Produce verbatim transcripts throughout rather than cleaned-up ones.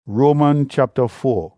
Romans chapter four.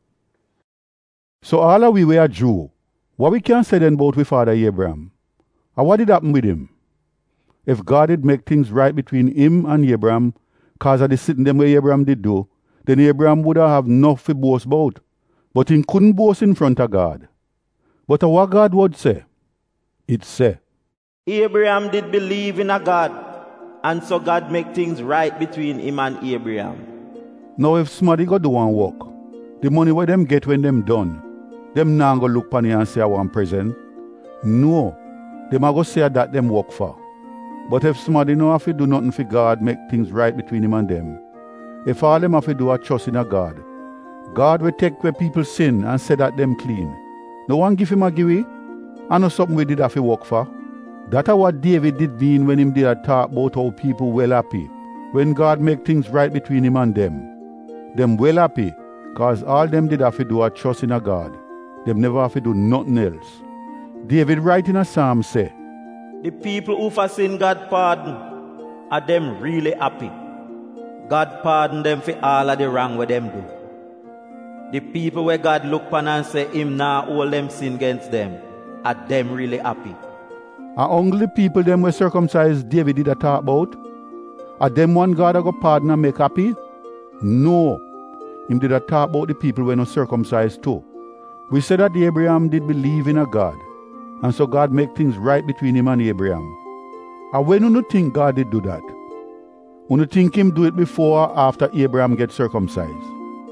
So all of we were a Jew. What we can say then about we father Abraham? And what did happen with him? If God did make things right between him and Abraham, cause of the sitting them where Abraham did do, then Abraham would have enough to boast about. But he couldn't boast in front of God. But what God would say? It say, Abraham did believe in a God, and so God make things right between him and Abraham. Now if somebody go do one work, the money where them get when them done, them now go look upon you and say I want present. No, them a go say that them work for. But if somebody know have to do nothing for God, make things right between him and them. If all them have to do a trust in a God, God will take where people sin and say that them clean. No one give him a giveaway, and no something we did have to work for. That's what David did mean when him did a talk about how people well happy. When God make things right between him and them. Them well happy, cause all them did have to do a trust in a God. Them never have to do nothing else. David write in a psalm say, The people who for sin God pardon, are them really happy. God pardon them for all of the wrong what them do. The people where God look upon and say him now all them sin against them, are them really happy. And only the people them were circumcised David did a talk about? Are them one God that go pardon and make happy? No. Him did a talk about the people who not circumcised too. We said that Abraham did believe in a God, and so God make things right between him and Abraham. And when you think God did do that? You think him do it before or after Abraham get circumcised?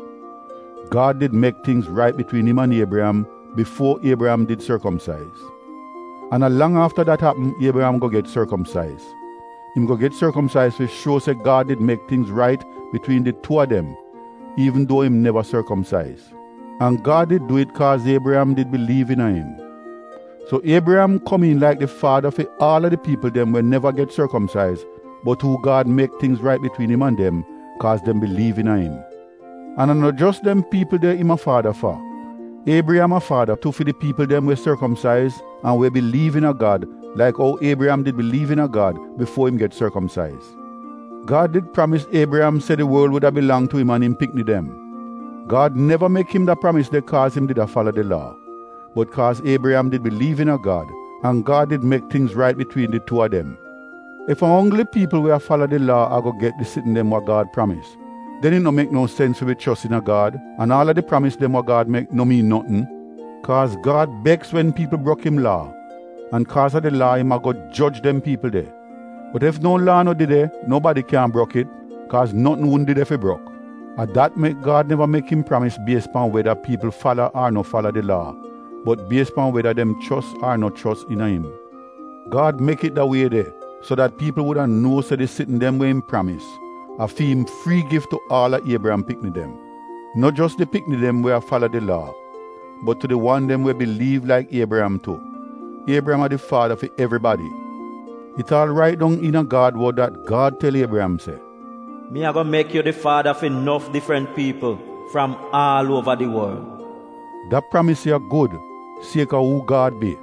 God did make things right between him and Abraham before Abraham did circumcise. And long after that happened, Abraham go get circumcised. Him go get circumcised to show say God did make things right between the two of them, even though him never circumcised. And God did do it cause Abraham did believe in him. So Abraham come in like the father for all of the people them will never get circumcised, but who God make things right between him and them, cause them believe in him. And not just them people there him a father for. Abraham a father too for the people them were circumcised and we believe in a God, like how Abraham did believe in a God before him get circumcised. God did promise Abraham say the world would have belonged to him and him pickney them. God never make him the promise that cause him did a follow the law, but cause Abraham did believe in a God, and God did make things right between the two of them. If only people will follow the law are go get the sitting them what God promised, then it no make no sense for we trust in a God, and all of the promise them what God make no mean nothing. Cause God begs when people broke him law, and cause of the law him a go judge them people there. But if no law no did there, nobody can broke it, cause nothing wouldn't did if he broke. And that make God never make him promise based upon whether people follow or no follow the law, but based upon whether them trust or not trust in him. God make it that way there, so that people would have know so they sitting them where him promise, a fee him free gift to all of Abraham pickney them. Not just the pickney them where follow the law, but to the one them where believe like Abraham too. Abraham are the father for everybody. It's all right down in a God word that God tell Abraham say, Me a go make you the father of enough different people from all over the world. That promise is good, sake of who God be.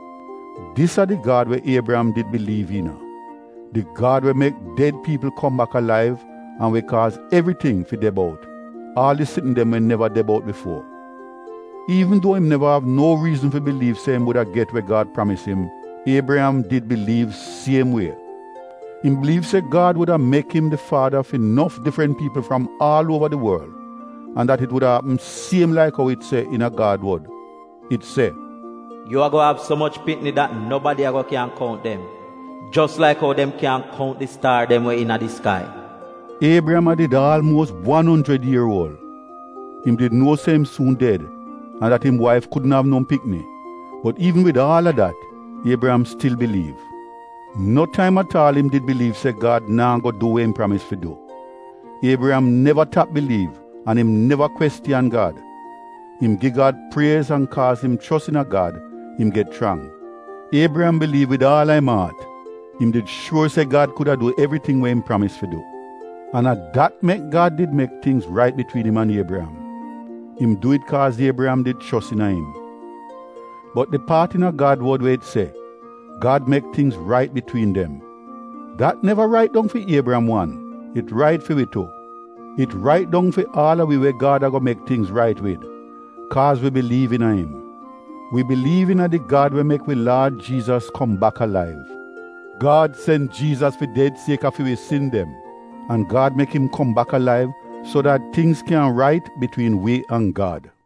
This are the God where Abraham did believe in. The God will make dead people come back alive and will cause everything for them out. All the sitting them will never dead out before. Even though him never have no reason to believe same would have get where God promised him, Abraham did believe same way. Him believe say God would have make him the father of enough different people from all over the world, and that it would happen same like how it say in a God word. It say, You are going to have so much pitney that nobody are can count them, just like how them can count the star them way in the sky. Abraham did almost one hundred year old. Him did know say him soon dead, and that him wife couldn't have no pickney. But even with all of that, Abraham still believe. No time at all him did believe say God now go do what him promise to do. Abraham never tap believe, and him never question God. Him give God praise and cause him trust in a God, him get strong. Abraham believe with all him heart. Him did sure say God could have do everything what him promised to do. And at that make God did make things right between him and Abraham. Him do it cause Abraham did trust in him. But the part in a God word where it say, God make things right between them. That never right down for Abraham one. It right for we too. It right down for all of we where God are going to make things right with. Cause we believe in Him. We believe in the God will make we Lord Jesus come back alive. God sent Jesus for dead sake of we sin them. And God make Him come back alive so that things can right between we and God.